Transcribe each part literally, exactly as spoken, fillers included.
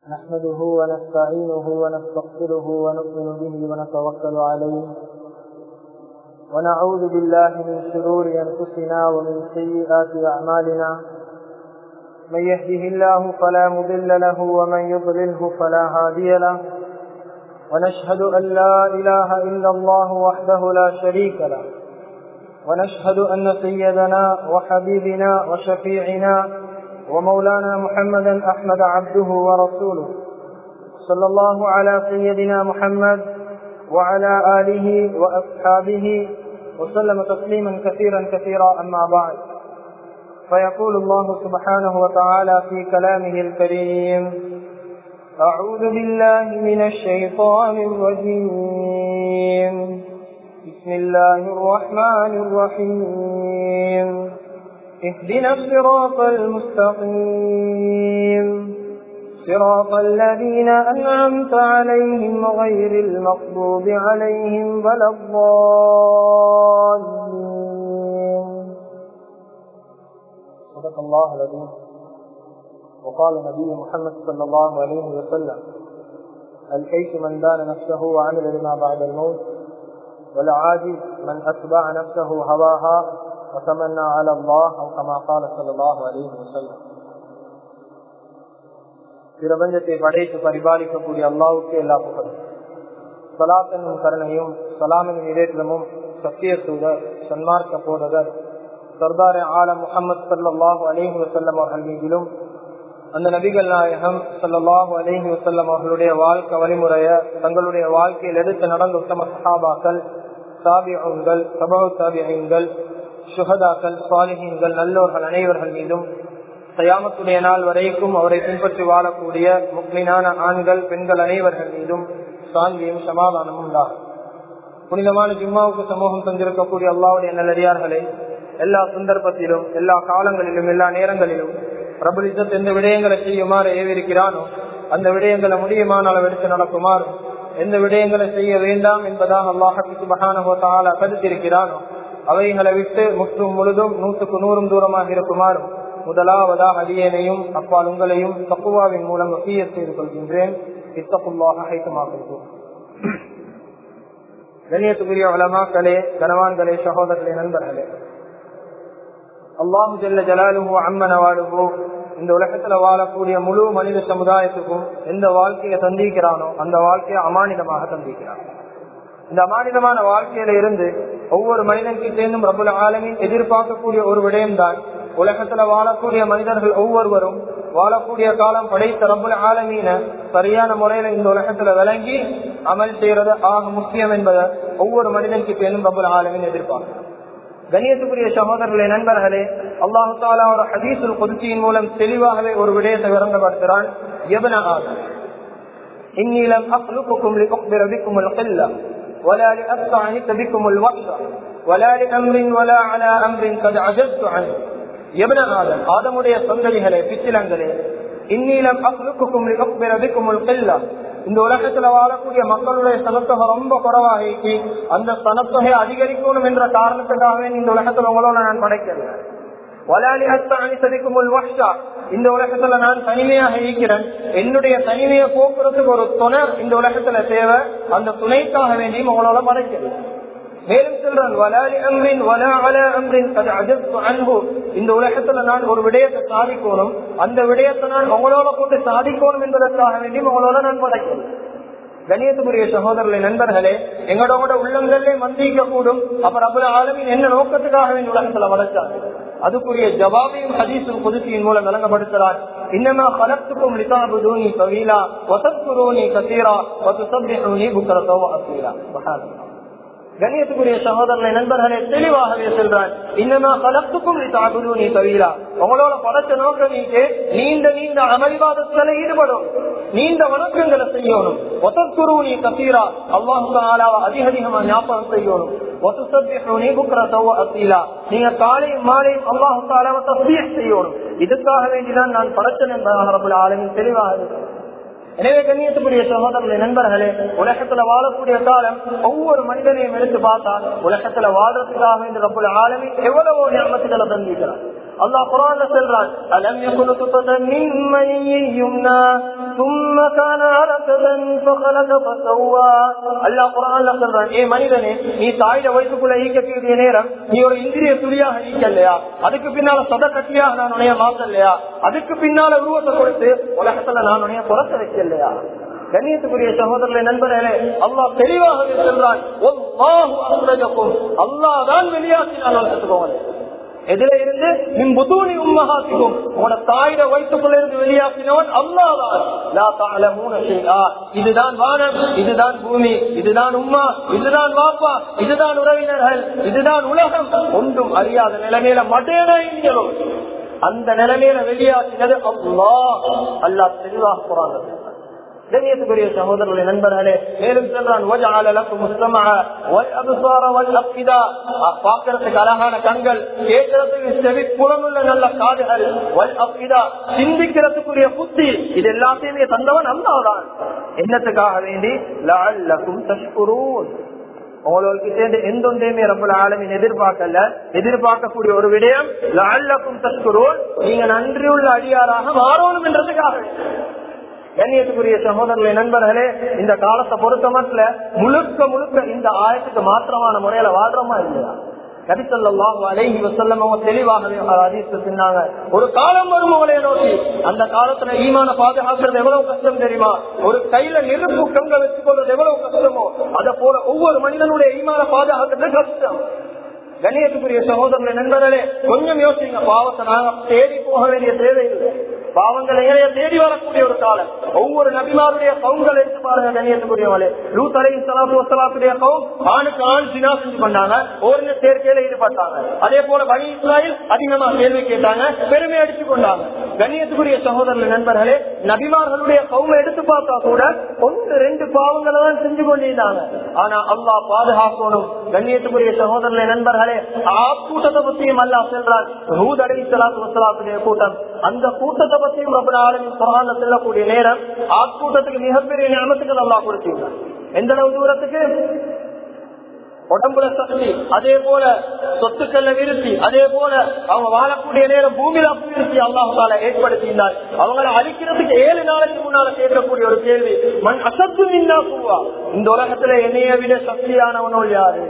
نحمده ونستعينه ونستغفره ونؤمن به ونتوكل عليه ونعوذ بالله من شرور أنفسنا ومن سيئات أعمالنا من يهده الله فلا مضل له ومن يضلله فلا هادي له ونشهد أن لا إله إلا الله وحده لا شريك له ونشهد أن سيدنا وحبيبنا وشفيعنا ومولانا محمدا أحمد عبده ورسوله صلى الله على سيدنا محمد وعلى آله وأصحابه وسلم تسليما كثيرا كثيرا أما بعد فيقول الله سبحانه وتعالى في كلامه الكريم أعوذ بالله من الشيطان الرجيم بسم الله الرحمن الرحيم اهدنا الصراط المستقيم صراط الذين أنعمت عليهم غير المغضوب عليهم ولا الضالين. صدق الله العظيم. وقال النبي محمد صلى الله عليه وسلم الكيس من دان نفسه وعمل لما بعد الموت والعاجز من أتبع نفسه هواها وتمنى على الله أو كما قال صلى الله عليه وسلم. பிரபஞ்சத்தை படைத்து பரிபாலிக்கக்கூடிய அல்லாஹ்வுக்கே எல்லா புகழும். ஸலாத் என்னும் கருணையும் சலாமின் நிறைவேற்றமும் சத்திய தூதர் சன்மார்க்க போதகர் சர்தார் ஆலம் முஹம்மது ஸல்லல்லாஹு அலைஹி வஸல்லம் அவர்கள் மீதிலும் அந்த நபிகள் நாயகம் ஸல்லல்லாஹு அலைஹி வஸல்லம் அவர்களுடைய வாழ்க்கை வழிமுறைய தங்களுடைய வாழ்க்கையில் எடுத்து நடந்த உத்தம சஹாபாக்கள், தாபிஊன்கள், தபஉ தாபிஈன்கள், சுஹதாக்கள், சாலிஹீன்கள், நல்லோர்கள் அனைவர்கள் மீதும் கயாமத்துடைய நாள் வரைக்கும் அவரை பின்பற்றி வாழக்கூடிய முக்மினான ஆண்கள் பெண்கள் அனைவர்கள் மீதும் சாந்தியும் சமாதானமும் உண்டாகும். புனிதமான ஜும்மாவுக்கு சமூகம் தந்திருக்கக்கூடிய அல்லாஹ்வுடைய நல்லடியார்களே, எல்லா சந்தர்ப்பத்திலும் எல்லா காலங்களிலும் எல்லா நேரங்களிலும் ரப்புல் இஸ்ஸத் எந்த விடயங்களை செய்யுமாறு ஏவிருக்கிறானோ அந்த விடயங்களை முடியுமான அளவு எடுத்து நடக்குமாறு, எந்த விடயங்களை செய்ய வேண்டாம் என்பதாக அல்லாஹ் சுப்ஹானஹு வ தஆலா தடுத்திருக்கிறானோ அவைகளை விட்டு முற்றும் முழுதும் நூற்றுக்கு நூறும் தூரமாக இருக்குமாறும் முதலாவதாக அடியேனையும் அப்பால் உங்களையும் தக்வாவின் மூலம் வசியத் செய்து கொள்கின்றேன். இத்தகுல்லாஹ ஹைத்துமா குன்தும். கண்ணியத்துக்குரிய உலமாக்களே, கனவான்களே, சகோதரர்களே, நண்பர்களே, அல்லாஹு ஜல்ல ஜலாலுஹு அம்ம நவாலுஹு இந்த உலகத்துல வாழக்கூடிய முழு மனித சமுதாயத்துக்கும் எந்த வாழ்க்கையை தந்திக்கிறானோ அந்த வாழ்க்கையை அமானிதமாக தந்திக்கிறான். இந்த அமானிதமான வாழ்க்கையில இருந்து ஒவ்வொரு மனிதன்கிட்டேந்தும் ரப்புல் ஆலமீன் எதிர்பார்க்கக்கூடிய ஒரு விடயம்தான், உலகத்துல வாழக்கூடிய மனிதர்கள் ஒவ்வொருவரும் வாழக்கூடிய காலம் படைத்த ரப்புல் ஆலமீன சரியான முறையில இந்த உலகத்துல விளங்கி அமல் செய்யறது ஆக முக்கியம் என்பதை ஒவ்வொரு மனிதன்கிட்டேந்தும் ரப்புல் ஆலமீன் எதிர்பார்க்கிறார். கண்ணியத்துக்குரிய சகோதரர்களே, நண்பர்களே, அல்லாஹு தஆலா ஒரு ஹதீஸுல் குத்ஸியின் மூலம் தெளிவாகவே ஒரு விடயத்தை விளங்கப்படுத்துகிறான். யப்ன ஆதம் இன்னீ லம் அக்லுகுகும் லிஉக்பிர பிக்குமுல் கில்லா ولا لأستعنت بكم الوحش ولا لأمر ولا على أمر قد عجزت عنه. ابن آدم ஆதமுடைய சந்ததிகளே, பிச்சிலங்களே, இன்னீ லம் அக்லுகுகும் லிஉக்பிர பிக்குமுல் கில்லா இந்த உலகத்துல வாழக்கூடிய மக்களுடைய சனத்தொகை ரொம்ப குறைவாகி அந்த சனத்தொகை அதிகரிக்கணும் என்ற காரணத்துக்காகவே இந்த உலகத்துல உங்களோட நான் படைக்கல. வலாலி அஸ்தானி சதிக்குமுல் வஹ்ஷா இந்த உலகத்துல நான் தனிமையாக இருக்கிறேன், என்னுடைய தனிமையை போக்குறதுக்கு ஒரு துணை இந்த உலகத்துல தேவை, அந்த துணைக்காக வேண்டியும் உங்களோட படைக்கல. மேலும் சொல்றான், வலாலி அம்ரின் வலா அலா அம்ரின் கத் அஜஸ்து அன்ஹு இந்த உலகத்துல நான் ஒரு விடயத்தை சாதிக்கணும், அந்த விடயத்தை நான் உங்களோட கொண்டு சாதிக்கணும் என்பதற்காக வேண்டியும் உங்களோட நான் படைக்கல. கண்ணியத்துக்குரிய சகோதரர்களே, நண்பர்களே, எங்களோட உள்ளங்களே மந்திக்க கூடும். அப்ப ரப்புல் ஆலமீன் என்ன நோக்கத்துக்காக வேண்டிய உலகத்துல வளர்ச்சாங்க அதுக்குரிய ஜவாபையும் ஹதீஸுல் குத்ஸியின் மூலம் விளங்கப்படுத்துகிறார். இன்னமா கலக்துக்கும் லிதஅபுதூனி தவீலா வதஸ்குரூனி கஸீரா வதுஸப்பிஹூனி புக்ரதா வஅஸீலா. சுப்ஹானல்லாஹ். கண்ணியத்துக்குரிய சகோதரர்களே, நண்பர்களே, தெளிவாகவே சொல்றான், இன்னமா கலக்துக்கும் லிதஅபுதூனி தவீலா உங்களோட படைச்ச நோக்கம் நீங்க நீண்ட நீண்ட அமல்வாதத்துல ஈடுபடும், நீண்ட வணக்கங்களை செய்யணும். வதஸ்குரூனி கஸீரா அல்லாஹ் தஆலாவை அதிக அதிகமா ஞாபகம் செய்யணும். வதுஸப்பிஹூனி புக்ரதா வஅஸீலா நீங்க காலையும் மாலையும் அல்லாஹ் தஆலாவை தஸ்பீஹ் செய்யணும். இதுக்காக வேண்டிதான் நான் படைச்சேன் என்பதாக ரப்புல் ஆலமீன் தெளிவாக இருக்கிறார். எனவே கண்ணியத்துக்குரிய சகோதரர்களே, நண்பர்களே, உலகத்துல வாழக்கூடிய காலம் ஒவ்வொரு மனிதனையும் எடுத்து பார்த்தா உலகத்துல வாழ்றதுக்காக இந்த ரப்புல் ஆலமீன் எவ்வளவோ நியமத்துகளை தந்திருக்கிறார். அல்லாஹ் குர்ஆன்ல சொல்றான், அலம் யகுனு துதன் மின் மனிய்யின் யும்னா ثم அல்லாஹ் குர்ஆன்ல சொல்றான், ஏ மனிதனே, நீ தாயிட வயிற்றுக்குள்ள ஈக்கக்கூடிய நேரம் நீ ஒரு இந்திரிய துளியாக ஈக்கலையா, அதுக்கு பின்னால சத கட்டியாக நான் உனைய மாத்தலையா, அதுக்கு பின்னால உருவத்தை கொடுத்து உலகத்துல நான் உனைய புறத்த வைக்கலையா? கண்ணியத்துக்குரிய சகோதரர்களே, நண்பர்களே, அல்லாஹ் தெளிவாக சொல்றான், அல்லாஹ் தான் வெளியாக்கினான். எதில இருந்து மின்புதூனி உம்மஹாத்திக்கும், உங்களோட தாயிட வயிற்றுக்குள்ள இருந்து வெளியாக்கினவன் அல்லாஹ். இதுதான் வானம், இதுதான் பூமி, இதுதான் உம்மா, இதுதான் வாப்பா, இதுதான் உறவினர்கள், இதுதான் உலகம், ஒன்றும் அறியாத நிலைமையில மடேனோ அந்த நிலைமையில வெளியாக்கினது அல்லாஹ். அல்லாஹ் தெளிவாக போறாங்க. கண்ணியத்துக்குரிய சகோதரர்களே, நண்பர்களே, மேலும் சொல்றான், பார்க்கறதுக்கு அழகான கண்கள், கேட்கறதுக்கு செவி புலனுள்ள நல்ல காதுகள், சிந்திக்கிறதுக்குரிய புத்தி, இது எல்லாத்தையுமே தந்தவன் அல்லாஹ்தான். என்னத்துக்காக வேண்டி? லஅல்லகும் தஷ்குரூன். உங்களுக்கு சேர்ந்து எந்த ஒன்றையுமே ரப்பல் ஆலமீன் எதிர்பார்க்கல. எதிர்பார்க்கக்கூடிய ஒரு விடயம் லஅல்லகும் தஷ்குரூன், நீங்க நன்றியுள்ள அடியாராக மாறணும் என்றதுக்காக. கண்ணியத்துக்குரிய சகோதரர்களே, நண்பர்களே, இந்த காலத்தை பொறுத்த மட்டும் முழுக்க முழுக்க இந்த ஆயத்துக்கு மாற்றமான முறையில வாழ்றோமா இல்லையா? நபி ஸல்லல்லாஹு அலைஹி வஸல்லம் அவங்க தெளிவாகவே ஹதீஸ்ல சொன்னாங்க, ஒரு காலம் வரும் உங்களை நோக்கி, அந்த காலத்துல ஈமான பாதுகாக்கிறது எவ்வளவு கஷ்டம் தெரியுமா? ஒரு கையில நெருப்பு கங்க வச்சுக்கொள்றது எவ்வளவு கஷ்டமோ, அதை போல ஒவ்வொரு மனிதனுடைய ஈமான பாதுகாக்கிறது கஷ்டம். கண்ணியத்துக்குரிய சகோதரர்களே, நண்பர்களே, கொஞ்சம் யோசிங்க. பாவத்தை நாங்க தேடி போக வேண்டிய தேவையில்லை. பாவங்களை ஏழைய தேடி வரக்கூடிய ஒரு காலம். ஒவ்வொரு நபிமாருடைய கவுங்களை எடுத்து பாருங்க. கண்ணியத்துக்குரியவர்களே, லூத் அலைஹிஸ்ஸலாத்து வஸ்ஸலாமுடைய கவும் ஆணுக்கு ஆண் ஜினா செஞ்சு பண்ணாங்க, ஓரின சேர்க்கையில ஈடுபட்டாங்க. அதே போல பனி இஸ்ராயீல் அதிகமா கேள்வி கேட்டாங்க, பெருமை அடிச்சு கொண்டாங்க. கண்ணியத்துக்குரிய சகோதரர்களே, நண்பர்களே, நபிமார்களுடைய கவுமை எடுத்து பார்த்தா கூட ஒன்று ரெண்டு பாவங்களை தான் செஞ்சு கொண்டிருந்தாங்க. ஆனா அல்லாஹ் பாதுகாக்கணும். கண்ணியத்துக்குரிய சகோதரர்களே, நண்பர்களே, ஆக்கூட்டத்தை பற்றியும் அல்லாஹ் சொல்றான். லூத் அலைஹிஸ்ஸலாத்து வஸ்ஸலாமுடைய கூட்டம், அந்த கூட்டத்தை பற்றியும் ரப்பல் ஆலமீன் குர்ஆன்ல சொல்லக்கூடிய நேரம், ஆக்கூட்டத்துக்கு மிகப்பெரிய நியமத்துகள் அல்லாஹ் கொடுத்திருக்கிறார். எந்த அளவு தூரத்துக்கு? உடம்புல சக்தி, அதே போல சொத்துக்கள்ல விருத்தி, அதே போல அவங்க வாழக்கூடிய நேரம் பூமியில அபிவிருத்தி அல்லாஹால ஏற்படுத்தினார். அவங்களை அழிக்கிறதுக்கு ஏழு நாளைக்கு முன்னால கேட்கக்கூடிய ஒரு கேள்வி, மண் அசத்து மின்னா கூவா, இந்த உலகத்துல என்னைய விட சக்தியானவனோ யாரு?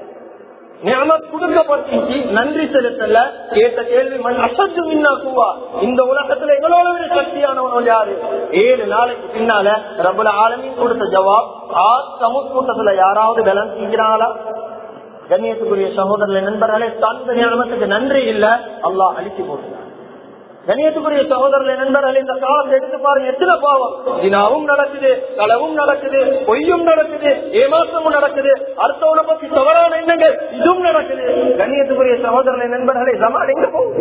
நியமத் கொடுக்கப்பட்டு நன்றி செலுத்தல கேட்ட கேள்வி, மண் அசத்து மின்னா கூவா, இந்த உலகத்துல எங்களோட விட சக்தியானவனோ யாரு? ஏழு நாளைக்கு பின்னால ரப்பல் ஆலமீன் கொடுத்த ஜவாப், சமூக கூட்டத்துல யாராவது பலன் செஞ்சாங்களா? கண்ணியத்துக்குரிய சகோதரர்களே, நண்பர்களே, தந்த நியமத்துக்கு நன்றி இல்ல, அல்லாஹ் அழிச்சு போட்டுனார். கண்ணியத்துக்குரிய சகோதரர்களே, நண்பர்களே, இந்த காலத்தை எடுத்து பாருங்க, எத்தனை பாவம் தினாவும் நடக்குது, களவும் நடக்குது, பொய்யும் நடக்குது, ஏமாற்றமும் நடக்குது, அடுத்தவனை பத்தி தவறான எண்ணங்கள் இதுவும் நடக்குது. கண்ணியத்துக்குரிய சகோதரர்களே, நண்பர்களே, ஜமான் எங்க போகுது?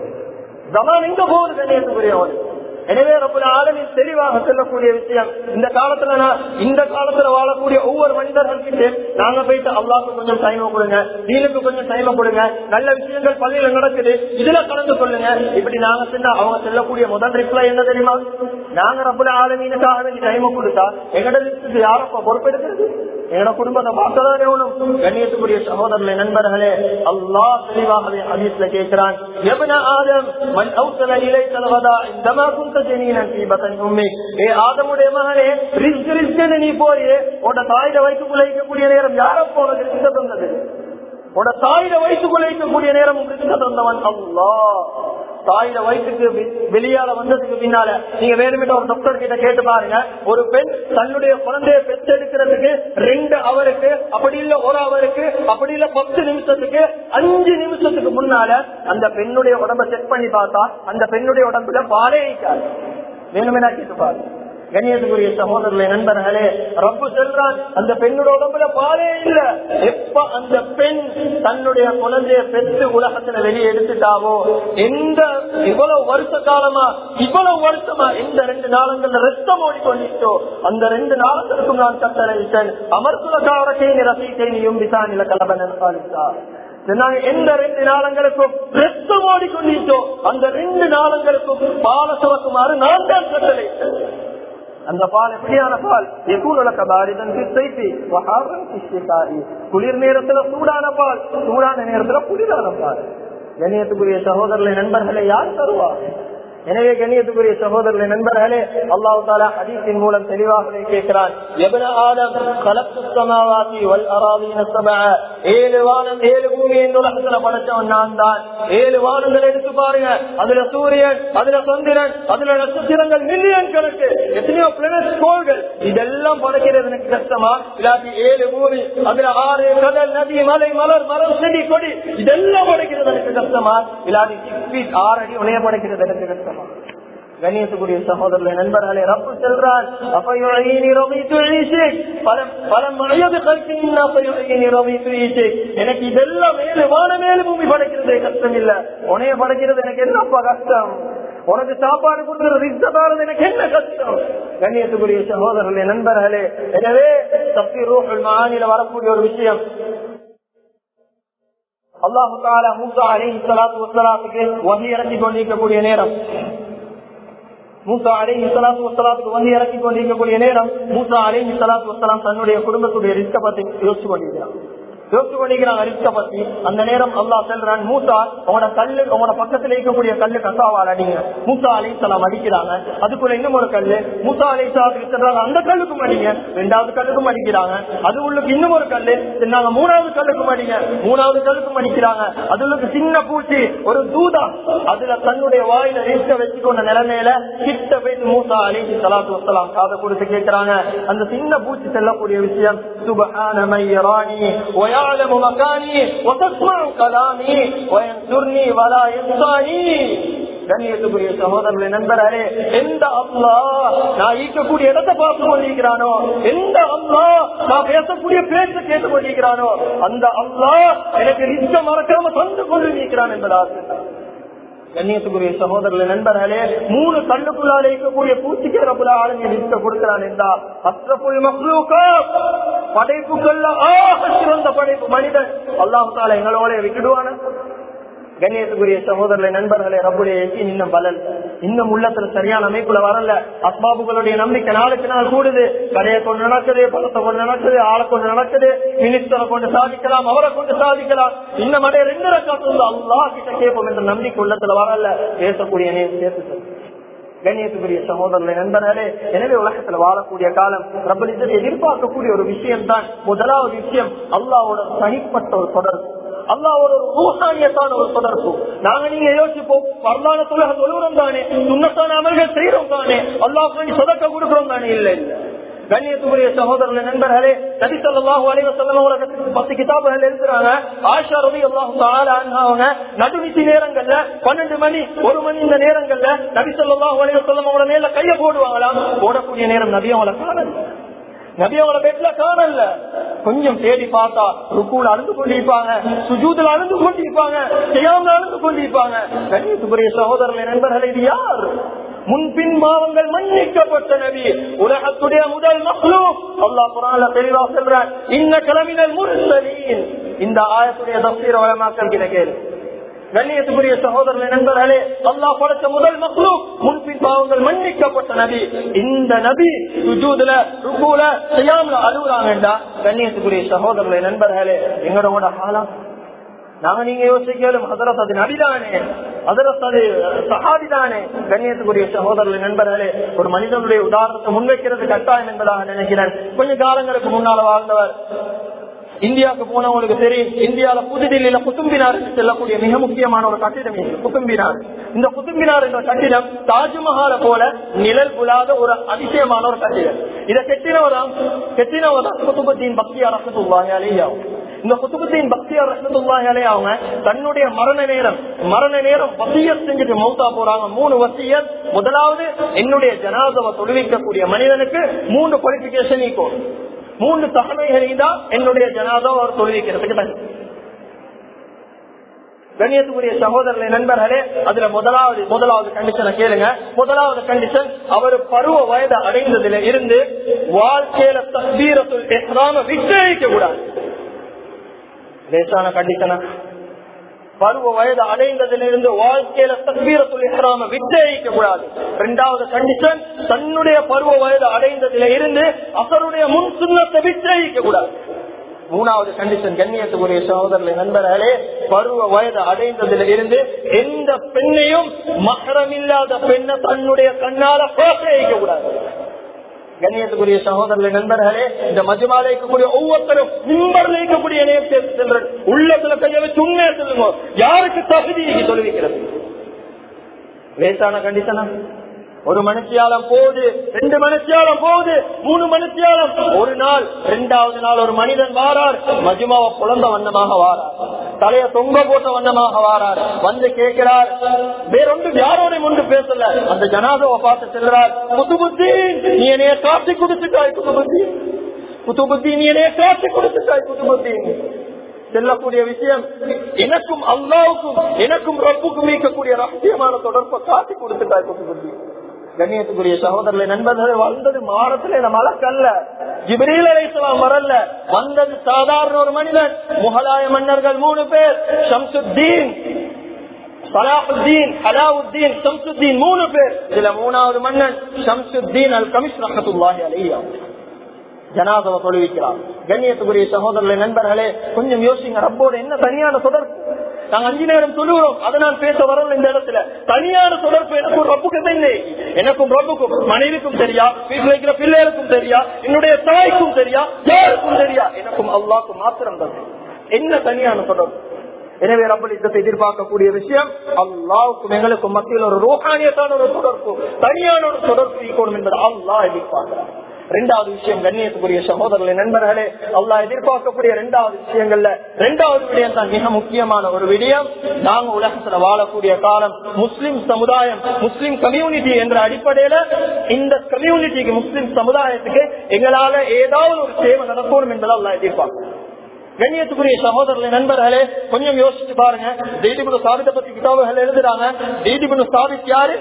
ஜமான் எங்க போகுது? கண்ணியத்துக்குரியவன். எனவே ரப்பல் ஆலமீன் தெளிவாக சொல்லக்கூடிய விஷயம், இந்த காலத்துல நான் இந்த காலத்துல வாழக்கூடிய ஒவ்வொரு மனிதர்கள்கிட்ட நாங்க போயிட்டு அல்லாஹ்வுக்கு கொஞ்சம் டைம் கொடுங்க, தீனுக்கு கொஞ்சம் டைம் கொடுங்க, நல்ல விஷயங்கள் பள்ளியில நடக்குது, இதுல கலந்து கொள்ளுங்க, இப்படி நாங்க சொன்னா அவங்க சொல்லக்கூடிய முதல் ரிப்ளை என்ன தெரியுமா? நாங்க ரப்பல் ஆலமீனுக்காக வேண்டி டைம் கொடுத்தா எங்கட லிஸ்டுக்கு யாரப்ப பொறுப்பெடுக்கிறது? எங்களோட குடும்பத்தை பார்க்கதான் வேணும். கண்ணியத்துக்குரிய சகோதரர்களே, நண்பர்களே, அல்லாஹ் தெளிவாகவே ஹதீஸ்ல கேட்கிறான், யப்ன ஆதம் மன் அவ்ஸல இலைக்கல் வதா இந்தமா குன்த ஜனீனன் ஃபீ பத்னி உம்மி, ஏ ஆதமுடைய மகனே, ரிஸ்க் ரிஸ்க்னு நீ போய் உட தாயிட வயிற்றுக்குள்ள இருக்கக்கூடிய நேரம் யாரப்போ உனக்கு ரிஸ்க் தந்தது? உட தாயிட வயிற்றுக்குள்ள இருக்கக்கூடிய நேரம் ரிஸ்க் தந்தவன் அல்லாஹ். தாயில வயிற்றுக்கு வெளியால வந்ததுக்கு பின்னால நீங்க வேணுமிட்ட ஒரு டாக்டர் கிட்ட கேட்டு பாருங்க, ஒரு பெண் தன்னுடைய குழந்தைய பெற்றெடுக்கிறதுக்கு ரெண்டு அவருக்கு, அப்படி இல்ல ஒரு அவருக்கு, அப்படி இல்ல பத்து நிமிஷத்துக்கு, அஞ்சு நிமிஷத்துக்கு முன்னால அந்த பெண்ணுடைய உடம்ப செக் பண்ணி பார்த்தா அந்த பெண்ணுடைய உடம்புல பாலே இருக்காது. வேணுமெனா கேட்டு பாருங்க. கண்ணியத்துக்குரிய சகோதரர்களே, நண்பர்களே, ரப்பு சொல்றான், அந்த பெண்ணோட உடம்புல பாலே இல்ல. எப்ப அந்த பெண் தன்னுடைய குழந்தைய பெற்று உலகத்துல வெளியே எடுத்துட்டாவோ, எந்த இவ்வளவு வருஷ காலமா இவ்வளவு வருஷமா எந்த ரெண்டு நாளங்கள் ரத்தம் ஓடிக்கொண்டிட்டோ அந்த ரெண்டு நாளங்களுக்கும் நான் கட்டளையிட்டேன், அமர்சுலகாரத்தை ரசிக்கையும் விசானில கலபனன் பாலித்தா. எந்த ரெண்டு நாளங்களுக்கும் ரத்தம் ஓடிக்கொண்டிட்டோ அந்த ரெண்டு நாளங்களுக்கும் பால சுமக்குமாறு நான் தான் கட்டளையிட்டேன். அந்த பால் எப்படியான பால்? குளிர் நேரத்துல சூடான பால், சூடான நேரத்துல குளிரான பால். கண்ணியத்துக்குரிய சகோதரர்களை, நண்பர்களை யார் தருவா? எனவே கண்ணியத்துக்குரிய சகோதரர்களே நண்பர்களே, அல்லாஹ் தஆலா ஹதீஸின் மூலம் தெளிவாகவே கேட்கிறான், யப்ன ஆதம் கலக்துஸ் ஸமாவாதி வல் அராதீன ஸபஅ, ஏழு வானம் ஏழு பூமி இந்த உலகத்துல படைச்சவன் நான் தான். ஏழு வானங்களை எடுத்து பாருங்க, அதுல சூரியன், அதுல சந்திரன், அதுல நட்சத்திரங்கள் மில்லியன் கணக்கு, எத்தனையோ பிளானட் கோள்கள், இதெல்லாம் படைக்கிறது எனக்கு கஷ்டமா? இல்லாட்டி ஏழு பூமி, அதுல ஆறு கடல் நதி மலை மலர் மரம் செடி கொடி, இதெல்லாம் படைக்கிறது எனக்கு கஷ்டமா? இல்லாட்டி சிக்ஸ் ஃபீட் ஆறு அடி உடைய படைக்கிறது எனக்கு கஷ்டமா? கண்ணியத்துக்குரிய சகோதரர்களே நண்பர்களே, ரப்பு சொல்றான், எனக்கு இதெல்லாம் மேல வான மேல பூமி படைக்கிறது கஷ்டம் இல்ல, உனைய படைக்கிறது எனக்கு என்னப்பா கஷ்டம்? உனக்கு சாப்பாடு கொடுக்கிறது இஷ்டத்தாரது எனக்கு என்ன கஷ்டம்? கண்ணியத்துக்குரிய சகோதரர்களே நண்பர்களே, எனவே தப்சீர் ரூஹுல் மஆனில வரக்கூடிய ஒரு விஷயம், அல்லாஹ் தஆலா மூசா அலைஹிஸ்ஸலாத்து வஸ்ஸலாமுக்கு வஹி இறக்கி கொண்டிருக்கக்கூடிய நேரம், மூசா அலைஹிஸ்ஸலாத்து வஸ்ஸலாமுக்கு வஹி இறக்கி கொண்டிருக்கக்கூடிய நேரம், மூசா அலைஹிஸ்ஸலாத்து வஸ்ஸலாம் தன்னுடைய குடும்பத்துடைய ரிஸ்க பத்தி யோசிச்சு கொண்டிருக்கிறார். யோசிச்சு கொண்டிருக்கிறாங்க ரிஸ்க பத்தி. அந்த நேரம் அல்லாஹ் சொல்றான், மூசா உங்களோட கல்லு, உங்களோட பக்கத்துல இருக்கக்கூடிய கல்லு கசாவால் அடிங்க. மூசா அலைஹிஸ்ஸலாம் அடிக்கிறாங்க. அதுக்குள்ள இன்னும் ஒரு கல்லு, மூசா அலைஹிஸ்ஸலாத்துக்கு சொல்றாங்க அந்த கல்லுக்கும் அடிங்க. ரெண்டாவது கல்லுக்கும் அடிக்கிறாங்க. அது உள்ளுக்கு இன்னும் ஒரு கல்லு சொன்னாங்க, மூணாவது கல்லுக்கும் அடிங்க. மூணாவது கல்லுக்கும் அடிக்கிறாங்க. அது உள்ளுக்கு சின்ன பூச்சி, ஒரு தூதா, அதுல தன்னுடைய வாயில ரிஸ்க வச்சுக்கொண்ட நிலைமையில கிட்ட போயிட்டு மூசா அலைஹிஸ்ஸலாத்து வஸ்ஸலாம் காதை கொடுத்து கேட்கிறாங்க. அந்த சின்ன பூச்சி செல்லக்கூடிய விஷயம், சுப்ஹான மன் யரானி வ يعلم مكاني وتسمع كلامي وينصرني ولا ينصاني. கண்ணியத்துக்குரிய சகோதரர்களே நண்பர்களே, எந்த அல்லாஹ் நான் ஈக்கக்கூடிய இடத்தை பார்த்து கொண்டிருக்கிறானோ, எந்த அல்லாஹ் நான் பேசக்கூடிய பேச்சை கேட்டுக் கொண்டிருக்கிறானோ, அந்த அல்லாஹ் எனக்கு ரிஸ்க மறக்காம தந்து கொண்டிருக்கிறான் என்பதாக. கண்ணியத்துக்குரிய சகோதரர்களே நண்பர்களே, மூணு கல்லுக்குள்ளால இருக்கக்கூடிய பூச்சிக்கு ரப்புல் ஆலமீன் ரிஸ்க கொடுக்கிறான் என்றா, அஸ்ரஃபுல் மக்லூகாத், படைப்புகள்ல ஆக சிறந்த படைப்பு மனிதன், அல்லாஹ் தஆலா எங்களோட விட்டுடுவான? கண்ணியத்துக்குரிய சகோதரர்களே நண்பர்களே, ரப்புடைய யகீன் இன்னும் பலல், இன்னும் உள்ளத்துல சரியான அமைப்புல வரல. அஸ்பாபுகளுடைய நம்பிக்கை நாளுக்கு நாள் கூடுது. கடையை கொண்டு நடக்குது, பணத்தை கொண்டு நடக்குது, ஆளை கொண்டு நடக்குது, மினிஸ்டரை கொண்டு சாதிக்கலாம், அவரை கொண்டு சாதிக்கலாம். இன்னும் அடைய ரெண்டு ரக்காத்து அல்லாஹ் கிட்ட கேட்போம் என்ற நம்பிக்கை உள்ளத்துல வரல. பேசக்கூடிய நேரம் சேர்த்து கண்ணியத்துக்குரிய சகோதரர்களே நண்பர்களே, எனவே உலகத்துல வாழக்கூடிய காலம் ரப்பல் இஸ்ஸத் எதிர்பார்க்கக்கூடிய ஒரு விஷயம் தான். முதலாவது விஷயம், அல்லாஹ்வோட தனிப்பட்ட ஒரு தொடர்பு, அல்லாஹ்வோட ஒரு ரூஹானியத்தான ஒரு தொடர்பு. நாங்க நீங்க யோசிப்போம், பரலான தொழுகை தொழுகிறோம் தானே, சுன்னத்தான அமல்கள் செய்யறோம் தானே, அல்லாஹ்வுக்கு சதக்கா கொடுக்கிறோம் தானே, இல்ல இல்ல. கண்ணியத்துக்குரிய சகோதரர்களே நண்பர்களே, நபி ஸல்லல்லாஹு அலைஹி வஸல்லம் அவர்கள் பத்து கிதாபுகள் எழுதுறாங்க. ஆயிஷா ரலியல்லாஹு தஆலா அன்ஹா அவங்க நடுநிசி நேரங்கள்ல பன்னெண்டு மணி ஒரு மணி இந்த நேரங்கள்ல நபி ஸல்லல்லாஹு அலைஹி வஸல்லம் அவங்கள மேல கைய போடுவாங்களாம். போடக்கூடிய நேரம் நபி அவங்கள காணல, நபி அவங்கள பெட்ல காணல. கொஞ்சம் தேடி பார்த்தா ருக்கூல அழுந்து கொண்டிருப்பாங்க, சுஜூதுல அழுந்து கொண்டிருப்பாங்க, கியாம்ல அழுந்து கொண்டிருப்பாங்க. கண்ணியத்துக்குரிய சகோதரர்களே நண்பர்களே, இது யார்? முன்பின் பாவங்கள் மன்னிக்கப்பட்ட நபி, உலகத்துடைய முதல் மக்லூக். அல்லாஹ் குர்ஆன்ல தெளிவாக சொல்றார், இன்னக லமினல் முர்ஸலீன். இந்த ஆயத்துடைய தஃசீர் உலமாக்கள் கிட்ட கேளு. கண்ணியத்துக்குரிய சகோதரர்களே நண்பர்களே, அல்லாஹ் படைத்த முதல் மக்லூக், முன்பின் பாவங்கள் மன்னிக்கப்பட்ட நபி. இந்த நபி சுஜூதுல ருக்கூல கியாம்ல அழுகுறாங்கடா. கண்ணியத்துக்குரிய சகோதரர்களே நண்பர்களே, எங்களோட ஹாலம் நாங்க நீங்க யோசிக்கலும், ஹதரத் அது நபிதானே, ஹதரத் அது சஹாபிதானே. கண்ணியத்துக்குரிய சகோதரர்களே நண்பர்களே, ஒரு மனிதனுடைய உதாரணத்தை முன்வைக்கிறது கட்டாயம் என்பதாக நினைக்கிறேன். கொஞ்ச காலங்களுக்கு முன்னால வாழ்ந்தவர், இந்தியாவுக்கு போனவங்களுக்கு தெரியும், இந்தியாவில புதுதில்லியில குத்தும்பினார் செல்லக்கூடிய மிக முக்கியமான ஒரு கட்டிடம் குத்தும்பினார். இந்த குத்தும்பினார் என்ற கட்டிடம் தாஜ்மஹாலை போல நிழல் புலாத ஒரு அதிசயமான ஒரு கட்டிடம். இதை கெட்டினவதான் கெட்டினவதான் குத்துபுத்தீன் பக்தியார் ரஹ்மத்துல்லாஹி அலைஹி. இந்த குத்துபுத்தீன் பக்தியார் ரஹ்மத்துல்லாஹி அலைஹி அவங்க தன்னுடைய மரண நேரம் மரண நேரம் வசியத் செஞ்சுட்டு மௌத்தா போறாங்க. மூணு வசியத். முதலாவது, என்னுடைய ஜனாஸாவை தொழுவிக்கக்கூடிய மனிதனுக்கு மூன்று குவாலிபிகேஷன் இருக்கும். மூன்று தகமைகளை தான் என்னுடைய ஜனாஸாவை அவர் தொழுவிக்கிறதுக்கு. கண்ணியத்துக்குரிய சகோதரர்களே நண்பர்களே, அதுல முதலாவது முதலாவது கண்டிஷனை கேளுங்க. முதலாவது கண்டிஷன், அவர் பருவ வயது அடைந்ததுல இருந்து வாழ்க்கையில தக்பீரத்துல் இஹ்ராம விட்டழிக்க கூடாது. லேசான கண்டிஷனா? பருவ வயது அடைந்ததிலிருந்து வாழ்க்கையில தக்பீரத்துல் இஹ்ராம விட்டழிக்க கூடாது. இரண்டாவது கண்டிஷன், தன்னுடைய பருவ வயது அடைந்ததில இருந்து அசருடைய முன் சுன்னத்தை விட்டழிக்க கூடாது. மூணாவது கண்டிஷன் கண்ணியத்துக்குரிய சகோதரர்களே நண்பர்களே, பருவ வயது அடைந்ததில் இருந்து எந்த பெண்ணையும் மஹரம் இல்லாத பெண்ணை தன்னுடைய கண்ணால பார்க்க வைக்க கூடாது. கண்ணியத்துக்குரிய சகோதரர்களே நண்பர்களே, இந்த மஜ்மால இருக்கக்கூடிய ஒவ்வொருத்தரும் மிம்பர்ல இருக்கக்கூடிய நேரத்தில் உள்ளத்துல கைய வச்சு உண்மையா சொல்லுங்க, யாருக்கு தகுதி சொல்லிக்கிறது? லேசான கண்டிஷனா? ஒரு மனுஷியாலம் போகுது, ரெண்டு மனுஷியாலம் போகுது, மூணு மனுஷியாலம், ஒரு நாள் இரண்டாவது நாள் ஒரு மனிதன் வாரார், மஜ்மாவை குழந்த வண்ணமாக வாரார், தலைய தொங்க போட்ட வண்ணமாக வாரார், வந்து கேட்கிறார், வேறொன்று யாரோட ஒன்று பேசல, அந்த ஜனாதாவை பார்த்து செல்றார், குதுபுத்தீன் நீ என்னைய காட்சி கொடுத்துட்டாய், குதுபுத்தீன் குதுபுத்தீன் நீ என்னைய காட்சி கொடுத்துட்டாய், குதுபுத்தீன் செல்லக்கூடிய விஷயம் எனக்கும் அல்லாவுக்கும் எனக்கும் ரப்புக்கும் இருக்கக்கூடிய ரகசியமான தொடர்பை காட்டி கொடுத்துட்டாய் குதுபுத்தீன். கண்ணியத்துக்குரிய சகோதரர்களை நண்பர்கள், வந்தது மாறத்துல இந்த மலக்கல்ல, ஜிப்ரீல் அலைஹிஸ்ஸலாம் வரல, வந்தது சாதாரண ஒரு மனிதன். முகலாய மன்னர்கள் மூணு பேர், ஷம்சுத்தீன், சலாஹுத்தீன், அலாவுத்தீன், ஷம்சுத்தீன் மூணு பேர். இதுல மூணாவது மன்னன் ஷம்சுத்தீன் அல் கமிஷ் ரஹ்மத்துல்லாஹி அலைஹி ஜனாதாவை தொழுவிக்கிறார். கண்ணியத்துக்குரிய சகோதரர்களை நண்பர்களே, கொஞ்சம் யோசிங்க, ரப்போட என்ன தனியான தொடர்பு? நாங்க அஞ்சு நேரம் சொல்லுவோம், அதை நான் பேச வரல இந்த இடத்துல. தனியான தொடர்பு எனக்கும் ரப்புக்கு இல்லை, எனக்கும் ரப்புக்கும், மனைவிக்கும் தெரியா, வீட்டில் இருக்கிற பிள்ளைகளுக்கும் தெரியா, என்னுடைய தாய்க்கும் தெரியா, யாருக்கும் தெரியா, எனக்கும் அல்லாஹ்க்கும் மாத்திரம் தான். என்ன தனியான தொடர்பு? எனவே ரப்பல் இஸ்ஸத்தை எதிர்பார்க்கக்கூடிய விஷயம் அல்லாஹ்வுக்கும் எங்களுக்கும் மத்தியில் ஒரு ரூஹானியத்தான ஒரு தொடர்பு, தனியான ஒரு தொடர்பு இருக்கணும் என்பது அல்லாஹ் எதிர்பார்க்கிறார். இரண்டாவது விஷயம் கண்ணியத்துக்குரிய சகோதரர்களே நண்பர்களே, அல்லாஹ் எதிர்பார்க்கக்கூடிய இரண்டாவது விஷயங்கள்ல இரண்டாவது விடயம் தான் மிக முக்கியமான ஒரு விடயம். நாங்க உலகத்துல வாழக்கூடிய காலம் முஸ்லிம் சமுதாயம், முஸ்லிம் கம்யூனிட்டி என்ற அடிப்படையில இந்த கம்யூனிட்டிக்கு, முஸ்லிம் சமுதாயத்துக்கு எங்களால ஏதாவது ஒரு சேவை நடக்கணும் என்பதை அல்லாஹ் எதிர்பார்க்கிறோம். கண்ணியத்துக்குரிய சகோதரர்களே நண்பர்களே, கொஞ்சம் யோசிச்சு பாருங்க. தீதிபுன சாபித்தை பத்தி கிதாபுகள் எழுதுறாங்க. தீதிபுன சாபித் யாரு?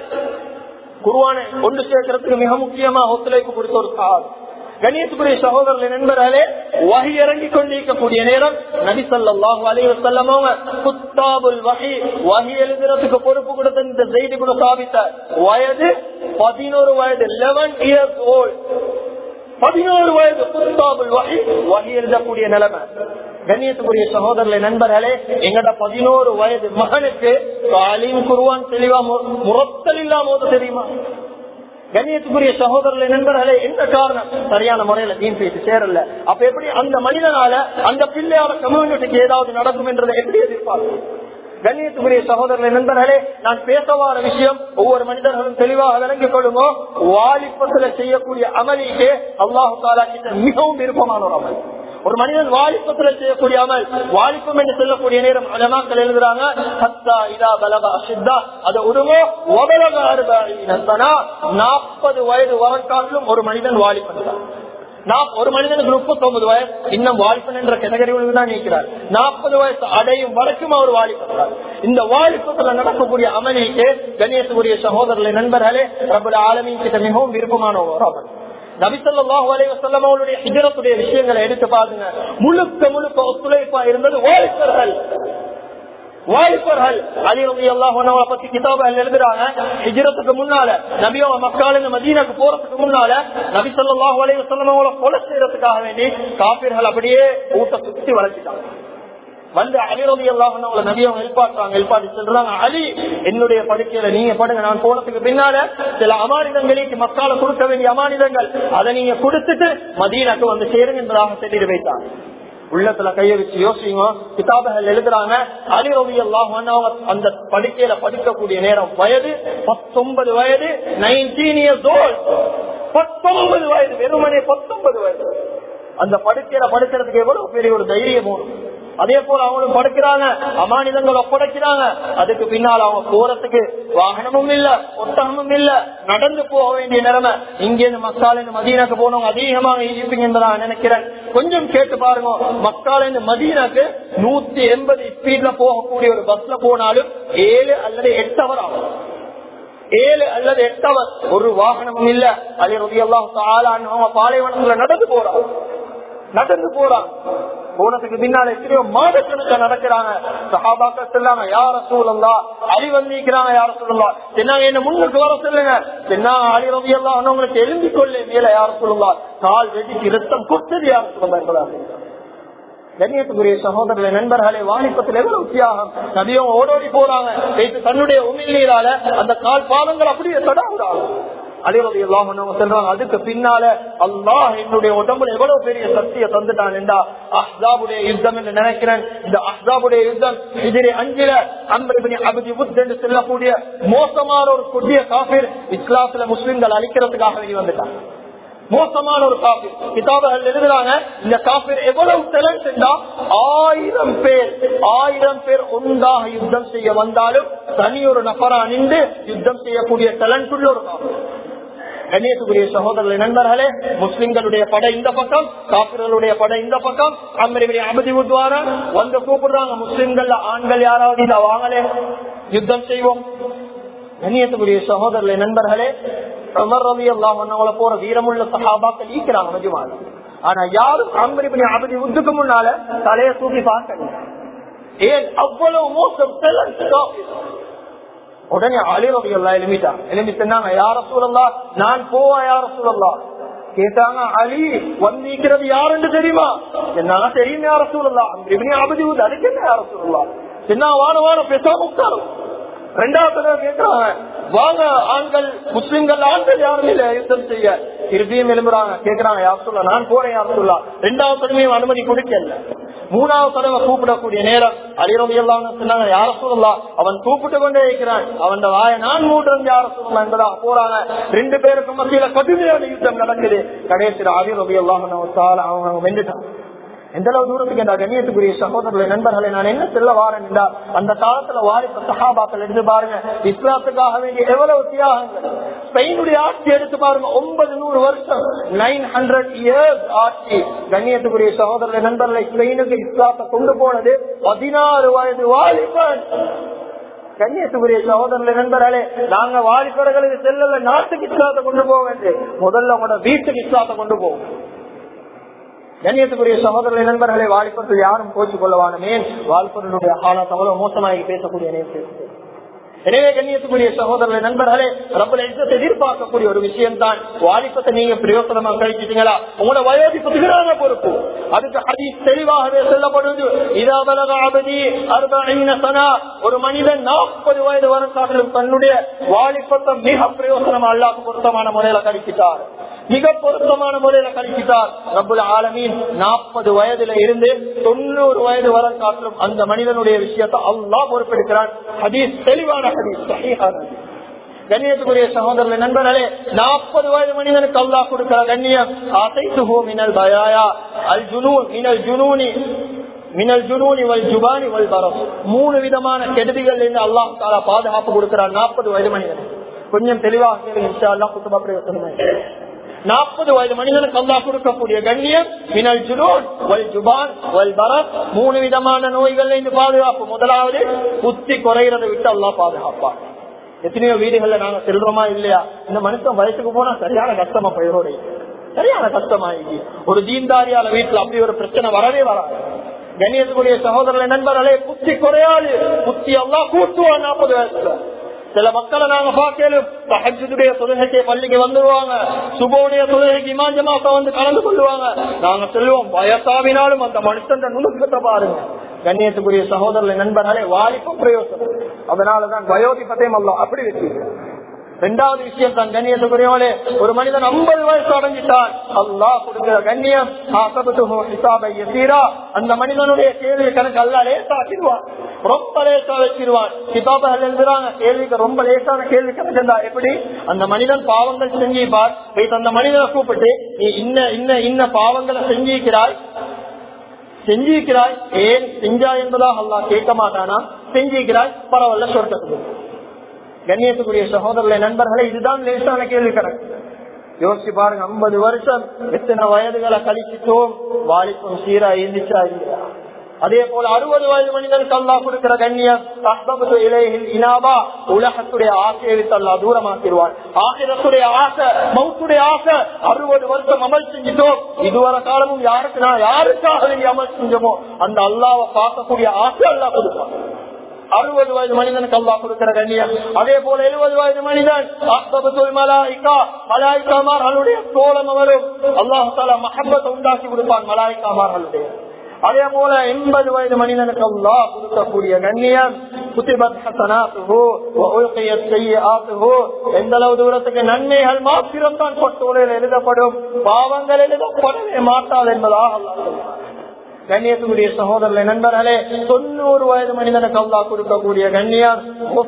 குர்ஆனை ஒன்று சேர்க்கிறதுக்கு மிக முக்கியமா ஒத்துழைப்பு கொடுத்த ஒரு சஹாபி. கண்ணியத்துக்குரிய சகோதரர்களே நண்பர்களே, வஹி இறங்கி கொண்டிருக்கக்கூடிய நேரம் நபி ஸல்லல்லாஹு அலைஹி வஸல்லம் அவங்க குத்தாபுல் வஹி, வஹி எழுதுறதுக்கு பொறுப்பு கொடுத்த இந்த ஸைத் இப்னு சாபித் வயது பதினொரு வயது, பதினொன்று இயர்ஸ் ஓல்ட், பதினோரு வயது குத்தாபுல் வஹி, வஹி எழுதக்கூடிய நிலைமை. கண்ணியத்துக்குரிய சகோதரர்களே நண்பர்களே, எங்கட பதினோரு வயது மகனுக்கு தாலீம் குர்ஆன் தெளிவா முரத்தல் இல்லாம ஓத தெரியுமா? கண்ணியத்துக்குரிய சகோதரர்களே நண்பர்களே, என்ன காரணம்? சரியான முறையில தீன் பேசி சேரல. அப்ப எப்படி அந்த மனிதனால அந்த பிள்ளையார கம்யூனிட்டிக்கு ஏதாவது நடக்கும் என்றதை எப்படி எதிர்பார்க்கும்? கண்ணியத்துக்குரிய சகோதரர்களே நண்பர்களே, நான் பேச வர விஷயம் ஒவ்வொரு மனிதர்களும் தெளிவாக விளங்கிக் கொள்ளுமோ. வாலிபத்துல செய்யக்கூடிய அமலிக்கு அல்லாஹு தஆலா கிட்ட மிகவும் விருப்பமான ஒரு அமல். ஒரு மனிதன் வாலிபத்துல செய்யக்கூடிய அமல், வாலிபம் என்று சொல்லக்கூடிய நேரம் உலமாக்கள் எழுதுறாங்க, ஹத்தா இதா பலக அஷித்தா, அது உருவோ வபலக அர்பஈன சனா, நாற்பது வயது வரக்காட்டிலும் ஒரு மனிதன் வாலிபன் தான். ஒரு மனிதனுக்கு முப்பத்தி ஒன்பது வயசு இன்னும் வாலிபன் என்ற கேட்டகரியில் தான் நீக்கிறார். நாற்பது வயசு அடையும் வரைக்கும் அவர் வாலிபன். இந்த வாலிபத்துல நடக்கக்கூடிய அமலிக்கு கண்ணியத்துக்குரிய சகோதரர்களே நண்பர்களே, ரப்பல் ஆலமீன் கிட்ட மிகவும் விருப்பமான ஒரு அமல். நபி ஸல்லல்லாஹு அலைஹி வஸல்லம் அவருடைய ஹிஜ்ரத்துடைய விஷயங்களை எடுத்து பாருங்க. முழுக்க முழுக்க ஒத்துழைப்பா இருந்தது வாலிபர்கள். வாலிபர்கள் அலி ரலியல்லாஹு அன்ஹு பத்தி கிதாபுகள் எழுதுறாங்க. ஹிஜ்ரத்துக்கு முன்னால நபியோ மக்கால இருந்து மதீனாக்கு போறதுக்கு முன்னால நபி ஸல்லல்லாஹு அலைஹி வஸல்லம் அவங்கள கொலை செய்யறதுக்காக வேண்டி காபிர்கள் அப்படியே ஊட்ட சுத்தி வளர்ச்சிட்டாங்க. வந்து அலி ரலியல்லாஹு அன்ஹு நபியை எழுப்பாட்டுறாங்க. எழுப்பாட்டி சொல்றாங்க, அலி என்னுடைய படுக்கையில நீங்க படுங்க, நான் போனதுக்கு பின்னால சில அமானிதங்களுக்கு மக்கால கொடுக்க வேண்டிய அமானிதங்கள் அதை நீங்க கொடுத்துட்டு மதீனாக்கு வந்து சேருங்க என்பதாக சொல்லிட்டு வைத்தாங்க. உள்ளத்துல கைய வச்சு யோசிங்க. கிதாபுகள் எழுதுறாங்க, அலி ரலியல்லாஹு அன்ஹு அந்த படுக்கையில படுக்கக்கூடிய நேரம் வயது பத்தொன்பது வயது, நைன்டீன் இயர்ஸ் ஓல்ட், பத்தொன்பது வயது, வெறுமனே பத்தொன்பது வயது. அந்த படுக்கையில படுக்கிறதுக்கு எவ்வளவு பெரிய ஒரு தைரியம் போடும். அதே போல அவங்களும் படுக்கிறாங்க, அமானிதங்கள் ஒப்படைக்கிறாங்க. அதுக்கு பின்னால் அவங்க போறதுக்கு வாகனமும் இல்ல, ஒட்டகமும் இல்ல, நடந்து போக வேண்டிய நிலைமை. இங்கிருந்து மக்கால இருந்து மதீனாக்கு போனவங்க அதிகமாக இருப்பீங்க என்பதை நான் நினைக்கிறேன். கொஞ்சம் கேட்டு பாருங்க, மக்கால இருந்து மதீனாக்கு நூத்தி எண்பது ஸ்பீட்ல போகக்கூடிய ஒரு பஸ்ல போனாலும் ஏழு அல்லது எட்டு அவர் ஆகும். ஏழு அல்லது எட்டு அவர், ஒரு வாகனமும் இல்ல. அலி ரலியல்லாஹு தஆலா அன்ஹு பாலைவனத்துல நடந்து போறாங்க, நடந்து போறாங்க. போனதுக்கு பின்னால எத்தனையோ மாதக்கணக்கா நடக்கிறாங்க. சஹாபாக்கள் சொல்லாங்க, யா ரசூலல்லாஹ், அலி வந்திருக்கிறாங்க, யா ரசூலல்லாஹ், சொன்னாங்க என்ன முன்னுக்கு வர சொல்லுங்க. சொன்னாங்க, அலி ரலியல்லாஹு அன்ஹு உங்களுக்கு எழுந்திக் கொள்ள மேல யா ரசூலல்லாஹ், கால் வெடிக்கு ரத்தம் கொட்டது யா ரசூலல்லாஹ். கண்ணியத்துக்குரிய சகோதரர்களை நண்பர்களே, வாலிபத்தில் எவ்வளவு தியாகம். நபியும் ஓடோடி போறாங்க, தன்னுடைய உமிழ்நீரால அந்த கால் பாதங்கள் அப்படியே தடாவுறாங்க. அலைவதி எல்லாம் சொல்றாங்க, அதுக்கு பின்னால அல்லாஹ் என்னுடைய உடம்புல எவ்வளவு பெரிய சக்தியை தந்துட்டான் என்றா அஹ்ஸாபுடைய யுத்தம் என்று நினைக்கிறேன். இந்த அஹ்ஸாபுடைய யுத்தம் ஹிஜ்ரி அஞ்சுல அம்ர் இப்னு அப்தி உத் என்று சொல்லக்கூடிய மோசமான ஒரு கொடிய காஃபிர் இஸ்லாத்துல முஸ்லிம்கள் அழிக்கிறதுக்காக வெளி வந்துட்டான். மோசமான ஒரு காஃபிர். கிதாபுகள் எழுதுறாங்க, இந்த காஃபிர் எவ்வளவு டேலண்ட் என்றா ஆயிரம் பேர் ஆயிரம் பேர் ஒன்றாக யுத்தம் செய்ய வந்தாலும் தனி ஒரு நபரா நின்று யுத்தம் செய்யக்கூடிய டேலண்ட் உள்ள ஒரு காஃபிர். கண்ணியத்துக்குரிய சகோதரர்களே நண்பர்களே, முஸ்லிம்களுடைய படை இந்த பக்கம், காபிர்களுடைய படை இந்த பக்கம். அம்ர் இப்னு அப்தி உத் வந்து கூப்பிடுறாங்க, முஸ்லிம்கள் ஆண்கள் யாராவது இத வாங்கலே, யுத்தம் செய்வோம். கண்ணியத்துக்குரிய சகோதரர்களே நண்பர்களே, உமர் ரலியல்லாஹு அன்ஹு போற வீரமுள்ள சஹாபாக்கள் ஈக்கிறாங்க மஜ்மால. ஆனா யாரும் அம்ர் இப்னு அப்தி உத்க்கு முன்னால தலையை தூக்கி பார்க்கல. ஏன் அவ்வளவு மோசம் டேலண்ட். உடனே அலி ரலியல்லாஹு எழுமிட்டாங்க. எழுமி சொன்னாங்க, யா ரசூலல்லாஹ், நான் போவா யா ரசூலல்லாஹ். கேட்டாங்க, அலி வந்திருக்கிறது யாருன்னு தெரியுமா? என்னால தெரியும் யா ரசூலல்லாஹ். அம்ர் இப்னு அப்தி உத் அதுக்கு என்ன யா ரசூலல்லாஹ்? என்ன வார வாரம் பேசாம உட்காரும். ரெண்டாவது தடவை கேட்கிறாங்க, வாங்க ஆண்கள், முஸ்லிம்கள் ஆண்கள் யாரும் இல்ல யுத்தம் செய்ய. திருப்பியும் எழும்புறாங்க, கேட்கிறாங்க, யார் சொல்லலாம், நான் போறேன் யார் சொல்லலாம். ரெண்டாவது தடவையும் அனுமதி கொடுக்கல. மூணாவது தடவை கூப்பிடக்கூடிய நேரம் அலி ரலியல்லாஹு அன்ஹு சொன்னாங்க, யார சொல்லலாம், அவன் கூப்பிட்டு கொண்டே இருக்கிறான், அவன் வாயை நான் மூடுறேன் யார சொல்லலாம் என்பதாக போறாங்க. ரெண்டு பேருக்கும் மத்தியில கடுமையான யுத்தம் நடக்குது. கடைசியில் அலி ரலியல்லாஹு அன்ஹு அவங்க வென்றுட்டான். எந்த அளவு தூரத்துக்கு என்ற கண்ணியத்துக்குரிய சகோதரர்களை நண்பர்களை நான் என்ன சொல்ல வாரேன் என்றால், அந்த காலத்துல வாலிப சஹாபாக்கள் எடுத்து பாருங்க, இஸ்லாத்துக்காக வேண்டிய எவ்வளவு தியாகங்கள். ஸ்பெயினுடைய ஆட்சி எடுத்து பாருங்க, ஒன்பது நூறு வருஷம் நைன் ஹண்ட்ரட் இயர்ஸ் ஆட்சி. கண்ணியத்துக்குரிய சகோதரர்களை நண்பர்களை, ஸ்பெயினுக்கு இஸ்லாத்தை கொண்டு போனது பதினாறு வயது வாலிபன். கண்ணியத்துக்குரிய சகோதரர்களை நண்பர்களே, நாங்க வாலிபர்களுக்கு செல்லல நாட்டுக்கு இஸ்லாத்தை கொண்டு போக வேண்டிய, முதல்ல உங்களோட வீட்டுக்கு இஸ்லாத்தை கொண்டு போவோம். கண்ணியத்துக்குரிய சகோதரர்களை நண்பர்களை, வாலிபர்கள் யாரும் கோச்சு கொள்ளவானுமே, வாலிபர்களுடைய ஆளாத் அவ்வளவு மோசமாகி பேசக்கூடிய நேரம். எனவே கண்ணியத்துக்குரிய சகோதரர்களை நண்பர்களே, ரப்பல் இஸ்ஸத் எதிர்பார்க்கக்கூடிய ஒரு விஷயம் தான், வாலிபத்தை நீங்க பிரயோசனமா கழிச்சிட்டீங்களா, உங்களோட வயோதிபத்துக்கு பொறுப்பு. அதுக்கு ஹதீஸ் தெளிவாகவே சொல்லப்படுவது, இதா பலக அபதி அர்பஈன சனா, ஒரு மனிதன் நாற்பது வயது வரக்காட்டிலும் தன்னுடைய வாலிபத்தை மிக பிரயோசனமா அல்லாஹ்வுக்கு பொருத்தமான முறையில கழிச்சிட்டார், மிக பொருத்தமான முறையில கழிச்சிட்டார். ரப்புல் ஆலமீன் நாற்பது வயதுல இருந்து தொண்ணூறு வயது வரை காட்டிலும் அந்த மனிதனுடைய விஷயத்தை அல்லாஹ் பொறுப்பெடுக்கிறான். ஹதீஸ் தெளிவான ஹதீஸ், ஸஹீஹான ஹதீஸ். கண்ணியத்துக்குரிய சகோதரர்களே நண்பர்களே, நாற்பது வயது மனிதனுக்கு அல்லாஹ் கொடுக்கிற கண்ணியம், ஆதைதுஹு மினல் பயாயா அல் ஜுனூன் மினல் ஜுனூனி மினல் ஜுனூனி வல் ஜுபானி வல் பரஸ். மூணு விதமான கெடுதிகள் இருந்து அல்லாஹ் தஆலா பாதுகாப்பு கொடுக்கிறார் நாற்பது வயது மனிதனுக்கு. கொஞ்சம் தெளிவாக கேளுங்க, இன்ஷா அல்லாஹ் குத்துபா பிரயோஜனமா. நாற்பது வயது மனிதனுக்கு அல்லாஹ் கொடுக்கக்கூடிய கண்ணியம், மினல் ஜுனூன் வல் ஜுபான் வல் பரஸ், மூணு விதமான நோய்கள் இருந்து பாதுகாப்பு. முதலாவது, புத்தி குறைகிறதை விட்டு அல்லாஹ் பாதுகாப்பார். எத்தனையோ வீடுகள்ல நாங்க செல்றோமா இல்லையா, இந்த மனுஷன் வயசுக்கு போனா சரியான கஷ்டமா பயிரோட, சரியான கஷ்டமாயி ஒரு தீன்தாரியால வீட்டுல அப்படி ஒரு பிரச்சனை வரவே வராது. கண்ணியத்துக்குரிய சகோதரர்களை நண்பர்களே, புத்தி குறையாது, புத்தி அல்லாஹ் கூட்டுவான் நாற்பது வயசுல. சில மக்களை நாங்க பார்க்கலும், தஹஜ்ஜுடைய தொழுகைக்கு பள்ளிக்கு வந்துருவாங்க, சுபோடைய தொழுகைக்கு இமாம் ஜமாஅத்தை வந்து கலந்து கொள்வாங்க. நாங்க சொல்லுவோம், வயசாவினாலும் அந்த மனுஷன் நுணுக்கத்தை பாருங்க. கண்ணியத்துக்குரிய சகோதரர்களை நண்பர்களே, வாலிபம் பிரயோசனம். அதனாலதான் வயோதிபத்தையும் அல்லாஹ் அப்படி வச்சிருக்கிறார். இரண்டாவது விஷயம் தான் கண்ணியத்துக்குரியவளே, ஒரு மனிதன் ஐம்பது வயசு அடைஞ்சிட்டான், அல்லாஹ் கொடுக்கிற கண்ணியம், அந்த மனிதனுடைய கேள்வி கணக்கு அல்லாஹ் லேசாக்கிடுவான், ரொம்ப லேசா வச்சிருவான். கிதாபுகள் எழுதுறாங்க, கேள்விக்கு ரொம்ப லேசான கேள்வி கணக்கு எப்படி, அந்த மனிதன் பாவங்கள் செஞ்சிப்பார், அந்த மனிதனை கூப்பிட்டு, நீ இன்ன இன்ன இன்ன பாவங்களை செஞ்சிருக்கிறாய் செஞ்சிருக்கிறாய் ஏன் செஞ்சா என்பதாக அல்லாஹ் கேட்க மாட்டானா, செஞ்சிருக்கிறாய் பரவாயில்ல சொர்க்கத்துக்கு. கண்ணியத்துக்குரிய சகோதரர்களை நண்பர்களை, இதுதான் லேசான கேள்வி கணக்கு. யோசிச்சு பாருங்க, ஐம்பது வருஷம் எத்தனை வயதுகளை கழிச்சிட்டோம், வாலிபம் சீரா இருந்துச்சா இல்லையா? அதே போல அறுபது வயது மனிதனுக்கு அல்லாஹ் கொடுக்கிற கண்ணியம், இனாபா, உலகத்துடைய ஆசையை விட்டு அல்லாஹ் தூரமாக்கிடுவான். ஆகிரத்துடைய ஆசை, மௌத்துடைய ஆசை, அறுபது வருஷம் அமல் செஞ்சிட்டோம், இதுவரை காலமும் யாருக்கு நான் யாருக்காக வேண்டிய அமல் செஞ்சோமோ அந்த அல்லாஹ்வை பார்க்கக்கூடிய ஆசை அல்லாஹ் கொடுப்பான். அறுபது வயது மனிதனுக்கு அல்லாஹ் கொடுக்கிற கண்ணியம். அதே போல எழுபது வயது மனிதன், மலாய்க்காமார்களுடைய தோழம் அவரும் அல்லாஹ் தஆலா மஹப்பத்தை உண்டாக்கி கொடுப்பான். மலாய்க்காமார்களுடைய அதே போல எண்பது வயது மனிதனுக்கு அல்லாஹ் கொடுக்கக்கூடிய கண்ணியம் குத்திபத் ஹஸனாத்துஹு வ உல்கியத் ஸய்யிஆத்துஹு, எந்த அளவு தூரத்துக்கு நன்மைகள் மாத்திரம் தான் பொட்டுகளில் எழுதப்படும், பாவங்கள் எழுதப்படவே மாட்டாது என்பதாக அல்லாஹ் சொல்றார். கண்ணியத்துக்குரிய சகோதரர்களே நண்பர்களே, தொண்ணூறு வயது மனிதனுக்கு அல்லாஹ் கொடுக்கக்கூடிய கண்ணியம்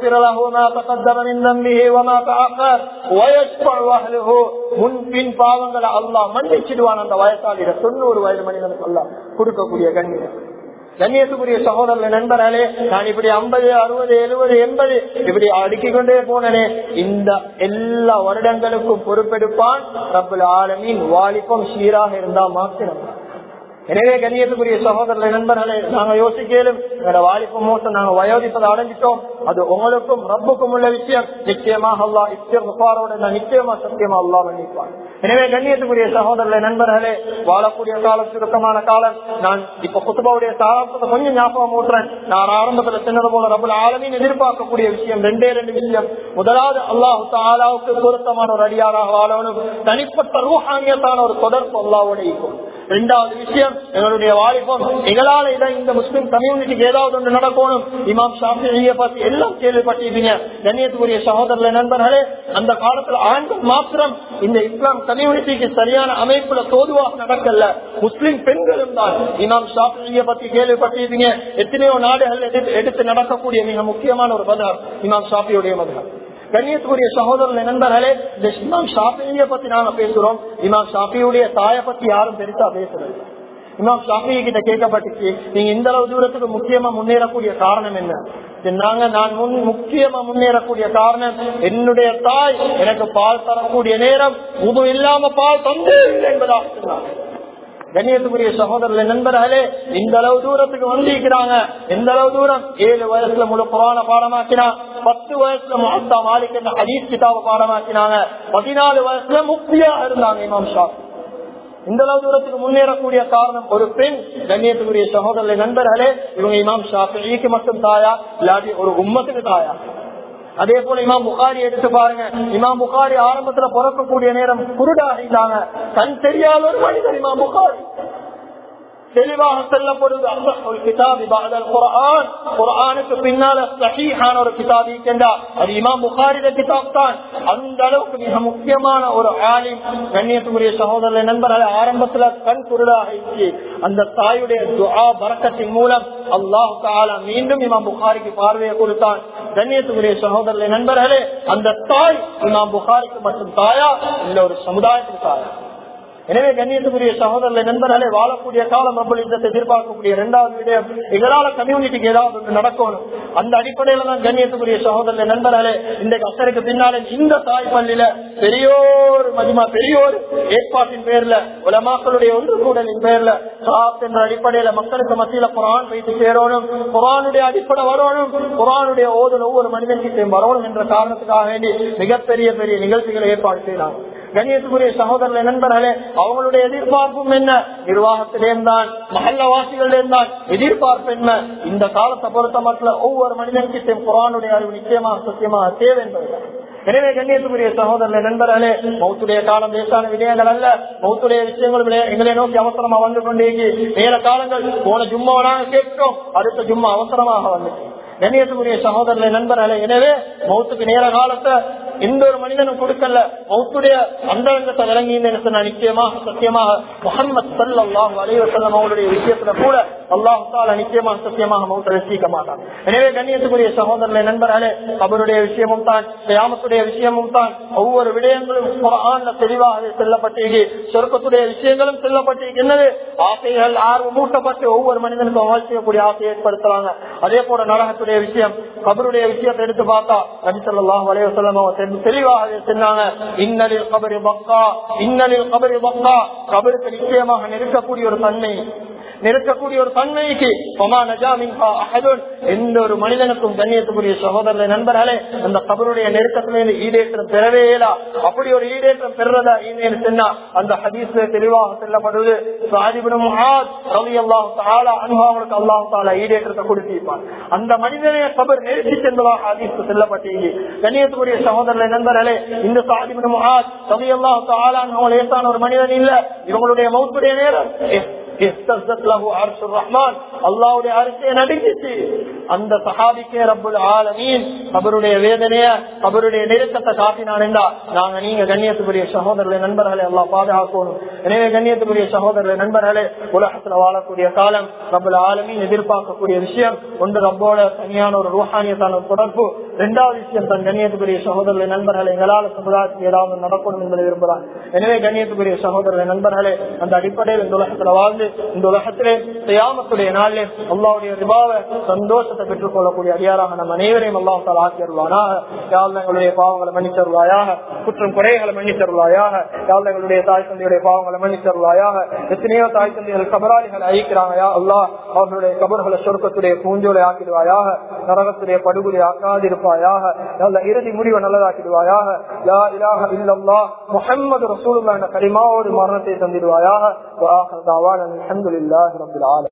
முன்பின் பாவங்களை அல்லாஹ் மன்னிச்சிடுவான் அந்த வயசாளிட. தொண்ணூறு வயது மனிதனுக்கு அல்லாஹ் கொடுக்கக்கூடிய கண்ணியம். கண்ணியத்துக்குரிய சகோதரர்களே நண்பர்களே, நான் இப்படி ஐம்பது அறுபது எழுபது எண்பது இப்படி அடுக்கிக் கொண்டே போனே, இந்த எல்லா வருடங்களுக்கும் பொறுப்பெடுப்பான் ரப்புல் ஆலமீன். வாலிபம் சீராக இருந்தா மாத்திரம். எனவே கண்ணியத்துக்குரிய சகோதரர்களை நண்பர்களே, நாங்க யோசிக்கலும் எங்களோட வாலிப்பு மோசம் நாங்க வயோதிப்பதை அடைஞ்சிட்டோம், அது உங்களுக்கும் ரப்புக்கும் உள்ள விஷயம். நிச்சயமாக அல்லாஹ் இஸ்திக்ஃபாரோட நிச்சயமா சத்தியமா அல்லாஹ் மன்னிப்பான். எனவே கண்ணியத்துக்குரிய சகோதரர்களை நண்பர்களே, வாழக்கூடிய காலம் சுருக்கமான காலம். நான் இப்ப குத்துபாவுடைய சாராம்சத்தை கொஞ்சம் ஞாபகம் ஊட்டுறேன். நான் ஆரம்பத்துல சொன்னது போல ரப்புல் ஆலமீன் எதிர்பார்க்கக்கூடிய விஷயம் ரெண்டே ரெண்டு விஷயம். முதலாவது, அல்லாஹ் தஆலாவுக்கு பொருத்தமான ஒரு அடியாராக வாழணும், தனிப்பட்ட ரூஹானியத்தான ஒரு தொடர்பு அல்லாஹ்வோட இருக்கும். இரண்டாவது விஷயம், எங்களுடைய வாலிபம் எங்களால இதை இந்த முஸ்லிம் கம்யூனிட்டிக்கு ஏதாவது ஒன்று நடக்கணும். இமாம் ஷாஃபிஈயை பத்தி எல்லாம் கேள்விப்பட்டிருப்பீங்க. கண்ணியத்துக்குரிய சகோதரர்களே நண்பர்களே, அந்த காலத்துல ஆண்கள் மாத்திரம் இந்த இஸ்லாம் கம்யூனிட்டிக்கு சரியான அமைப்புல தோதுவாக நடக்கல, முஸ்லிம் பெண்களும் தான். இமாம் ஷாஃபிஈயை பத்தி கேள்விப்பட்டிருப்பீங்க. எத்தனையோ நாடுகள் எடுத்து நடக்கக்கூடிய மிக முக்கியமான ஒரு மதம் இமாம் ஷாஃபியுடைய மதம். கண்ணியத்துக்குரிய சகோதரர்களே நண்பர்களே, இந்த இமாம் ஷாஃபியை பத்தி நாங்க பேசுறோம். இமாம் ஷாஃபியுடைய தாயை பத்தி யாரும் பெருசா பேசுறது. இமாம் ஷாஃபி கிட்ட கேட்கப்பட்டுச்சு, நீங்க இந்த அளவு தூரத்துக்கு முக்கியமா முன்னேறக்கூடிய காரணம் என்ன? நாங்க நான் முன் முக்கியமா முன்னேறக்கூடிய காரணம், என்னுடைய தாய் எனக்கு பால் தரக்கூடிய நேரம் உது இல்லாம பால் தந்து என்பதாக சொன்னாங்க. கண்ணியத்துக்குரிய சகோதரர்களே நண்பர்களே, இந்த அளவு தூரத்துக்கு வந்திருக்கிறாங்க. எந்த அளவு தூரம்? ஏழு வயசுல முழு குர்ஆனை பாடமாக்கினா, பத்து வயசுல முஹத்தா மாலிக் என்ற ஹதீஸ் கிதாபை பாடமாக்கினாங்க, பதினாலு வயசுல முஃப்தியா இருந்தாங்க இமாம் ஷாஃபி. இந்த அளவு தூரத்துக்கு முன்னேறக்கூடிய காரணம் ஒரு பெண். கண்ணியத்துக்குரிய சகோதரர்களே நண்பர்களே, இவங்க இமாம் ஷாஃபிஈக்கு மட்டும் தாயா, இல்லாட்டி ஒரு உம்மத்துக்கு தாயா? அதே போல இமாம் புகாரி எடுத்து பாருங்க. இமாம் புகாரி ஆரம்பத்துல பிறக்கக்கூடிய நேரம் குருடா இருந்தாங்க, கண் தெரியாத ஒரு மனிதர் இமாம் புகாரி. தெளிவாக சொல்லப்படுது, அந்த ஒரு கிதாபி பாதல் குர்ஆன், குர்ஆனுக்கு பின்னால சஹீஹான ஒரு கிதாபி இருக்கின்றா, அது இமாம் புகாரியோட கிதாப் தான். அந்த அளவுக்கு மிக முக்கியமான ஒரு ஆலிம். கண்ணியத்துக்குரிய சகோதரர்களே நண்பர்களே, ஆரம்பத்துல கண் குருடாக இருந்துச்சு. அந்த தாயுடைய துஆ பரக்கத்தின் மூலம் அல்லாஹ் தஆலா மீண்டும் இமாம் புகாரிக்கு பார்வையை கொடுத்தான். கண்ணியத்துக்குரிய சகோதரர்களே நண்பர்களே, அந்த தாய் இமாம் புகாரிக்கு மட்டும் தாயா, இல்ல ஒரு சமுதாயத்துக்கு தாயா? எனவே கண்ணியத்துக்குரிய சகோதரர்களே நண்பர்களே, வாழக்கூடிய காலம் ரப்பல் இஸ்ஸத்தை எதிர்பார்க்கக்கூடிய இரண்டாவது விடயம், எங்களால கம்யூனிட்டிக்கு ஏதாவது ஒன்று நடக்கணும். அந்த அடிப்படையில தான் கண்ணியத்துக்குரிய சகோதரர்களே நண்பர்களே, இந்த கசருக்கு பின்னாலே இந்த தாய் பள்ளியில பெரியோர் மஜ்மா, பெரியோர் ஏற்பாட்டின் பேர்ல, உலமாக்களுடைய ஒன்று கூடலின் பேர்ல சாத் என்ற அடிப்படையில மக்களுக்கு மத்தியில குர்ஆன் வைத்து சேரணும், குர்ஆனுடைய அடிப்படை வரணும், குர்ஆனுடைய ஓதல் ஒவ்வொரு மனிதனுக்கு வரணும் என்ற காரணத்துக்காக வேண்டி மிகப்பெரிய பெரிய நிகழ்ச்சிகளை ஏற்பாடு செய்யலாம். கண்ணியத்துக்குரிய சகோதரர்களே நண்பர்களே, அவங்களுடைய எதிர்பார்ப்பும் என்ன? நிர்வாகத்திலேருந்தான், மஹல்லவாசிகளிலிருந்தான் எதிர்பார்ப்பு என்ன? இந்த காலத்தை பொறுத்த மட்டும் ஒவ்வொரு மனிதனுக்கும் குர்ஆனுடைய அறிவு நிச்சயமாக சத்தியமாக தேவை என்பது. எனவே கண்ணியத்துக்குரிய சகோதரர்களே நண்பர்களே, மௌத்துடைய காலம் லேசான விடயங்கள் அல்ல. மௌத்துடைய விஷயங்கள் எங்களை நோக்கி அவசரமா வந்து கொண்டே மேல காலங்கள் போன ஜும்மாவை நாங்கள் கேட்கிறோம், அடுத்த ஜும்மா அவசரமாக வந்துச்சு. கண்ணியத்துக்குரிய சகோதரர்களே நண்பர்களே, எனவே மௌத்துக்கு நேர காலத்தை எந்த ஒரு மனிதனும் கொடுக்கல. மௌத்துடைய அந்தரங்கத்தை விளங்கி நிச்சயமாக சத்தியமாக முஹம்மது ஸல்லல்லாஹு அலைஹி வஸல்லம் அவருடைய விஷயத்துல கூட அல்லாஹ் தஆலா நிச்சயமாக சத்தியமாக மௌத்தை ரசிக்க மாட்டான். எனவே கண்ணியத்துக்குரிய சகோதரர்களே நண்பர்களே, கபருடைய விஷயமும் தான், கியாமத்துடைய விஷயமும் தான், ஒவ்வொரு விடயங்களும் குர்ஆன்ல தெளிவாக செல்லப்பட்டிருக்கு. சொர்க்கத்துடைய விஷயங்களும் செல்லப்பட்டிருக்கின்றது. ஆசைகள் ஆர்வம் மூட்டப்பட்டு ஒவ்வொரு மனிதனுக்கும் வாழ்க்கையக்கூடிய ஆசையை ஏற்படுத்துறாங்க. அதே போல நரகத்துடைய விஷயம், கபருடைய விஷயத்தை எடுத்து பார்த்தா நபி ஸல்லல்லாஹு அலைஹி வஸல்லம் தெளிவாக சொன்னாங்க, இன்னலில் கபரி பக்கா, இன்னலில் கபரி பக்கா, கபருக்கு நிச்சயமாக நெருக்கக்கூடிய ஒரு தன்மை, நெருக்கக்கூடிய ஒரு தன்மைக்கு எந்த ஒரு மனிதனுக்கும் கண்ணியத்துக்குரிய சகோதரர்களே நண்பர்களே, அந்த கபருடைய நெருக்கத்திலிருந்து ஈடேற்றம் பெறவே இயலா. அப்படி ஒரு ஈடேற்றம் பெறதா சொன்னா அந்த ஹதீஸ்ல தெளிவாக செல்லப்படுவது, அல்லாஹ் தஆலா ஈடேற்றத்தை கொடுத்திருப்பான். அந்த மனிதனை கபர் நெருக்கி சென்றதாக ஹதீஸ் செல்லப்பட்டீங்க. கண்ணியத்துக்குரிய சகோதரர்களே நண்பர்களே, இந்த ஸஅத் இப்னு முஆத் ரலியல்லாஹு தஆலா அன்ஹு லேசான ஒரு மனிதன் இல்ல. இவங்களுடைய மௌத்துடைய நேரம் அல்லாஹ்வுடைய அரிசியை நடுங்கிச்சு. அந்த சஹாபிக்கே ரப்புல் ஆலமீன் அவருடைய வேதனைய அவருடைய நெருக்கத்தை காட்டினான் என்றா நாங்க நீங்க கண்ணியத்துக்குரிய சகோதரர்களே நண்பர்களே அல்லாஹ் பாதுகாக்கணும். எனவே கண்ணியத்துக்குரிய சகோதரர்களே நண்பர்களே, உலகத்துல வாழக்கூடிய காலம் ரப்புல் ஆலமீன் எதிர்பார்க்கக்கூடிய விஷயம் ஒன்று ரப்போட தனியான ஒரு ரூஹானியத்தான தொடர்பு. இரண்டாவது விஷயம் தன் கண்ணியத்துக்குரிய சகோதரர்களே நண்பர்களே எங்களால் சமுதாயத்துக்கு ஏதாவது நடக்கணும் என்பதை விரும்புகிறார். எனவே கண்ணியத்துக்குரிய சகோதரர்களே நண்பர்களே, அந்த அடிப்படையில் இந்த உலகத்துல வாழ்ந்து இந்த உலகத்திலே கியாமத்துடைய நாளிலே அல்லாஹ்வுடைய ரிபாவை சந்தோஷத்தை பெற்றுக் கொள்ளக்கூடிய அடியாராக நம் அனைவரையும் அல்லாஹ் தஆலா ஆக்கியருள்வானாக. யா அல்லாஹ் எங்களுடைய பாவங்களை மன்னித்தருள்வாயாக, குற்றம் குறைகளை மன்னித்தருள்வாயாக. யா அல்லாஹ் எங்களுடைய தாய் தந்தையுடைய பாவங்களை மன்னித்தருள்வாயாக. எத்தனையோ தாய் தந்தைகள் கபராளிகளை அழிக்கிறாங்க. யா அல்லாஹ் அவர்களுடைய கபர்களை சொர்க்கத்துடைய பூஞ்சோலை ஆக்கிடுவாயாக, நரகத்துடைய படுகொலை ஆக்காதிருப்பாயாக. யா அல்லாஹ் இறுதி முடிவை நல்லதாக்கிடுவாயாக. லா இலாஹ இல்லல்லாஹ் முஹம்மது ரசூலுல்லாஹ் என்ற கலிமாவோடு மரணத்தை தந்திடுவாயாக. வ ஆகிரு தஅவானா அல்ஹம்துலில்லாஹி ரப்பில் ஆலமீன்.